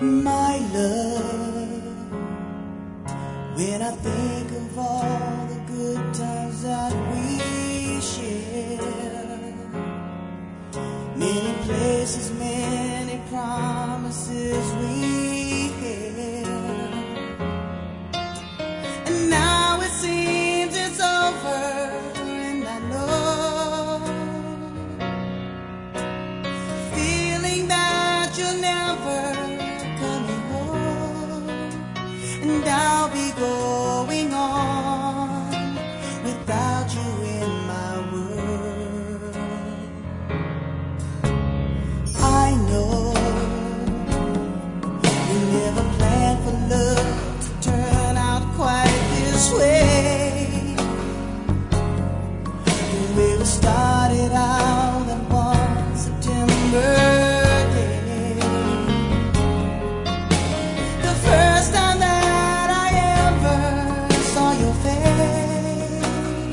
My love, when I think of all the good times that we shared, many places, many promises we had, and now it seems it's over, and I know, feeling that you'll never coming home, and I'll be going on without you in my world. I know we never planned for love to turn out quite this way. The way we started out that one September. First time that I ever saw your face,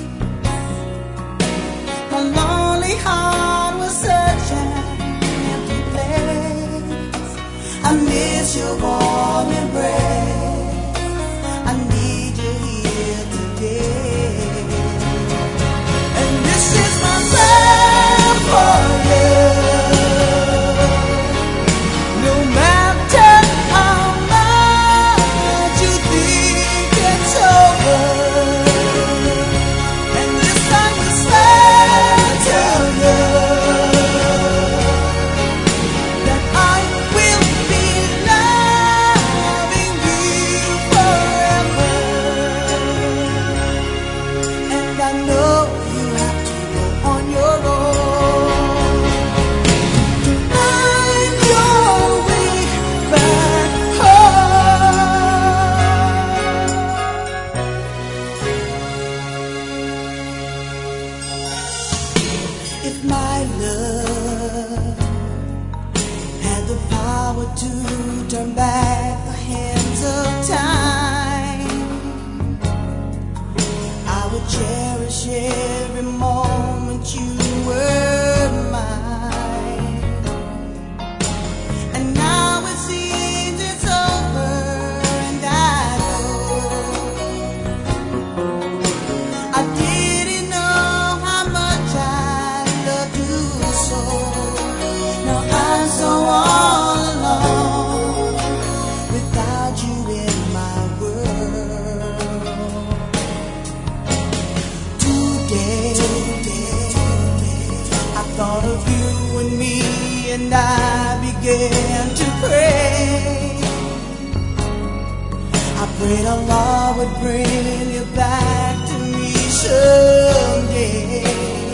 my lonely heart was such an empty place. I miss your warm embrace, I need you here today. And this is my prayer for you. No matter how much you think it's over, and this time we swear to you that I will be loving you forever. And I know you have to go on your own to find your way back home. If my love had the power to turn back the hands of time, I would cherish every moment you were mine. And now it seems it's over, and I know I didn't know how much I loved you so. Now I'm so all alone without you in my world. Today, I thought of you and me, and I began to pray. I prayed Allah would bring you back to me someday.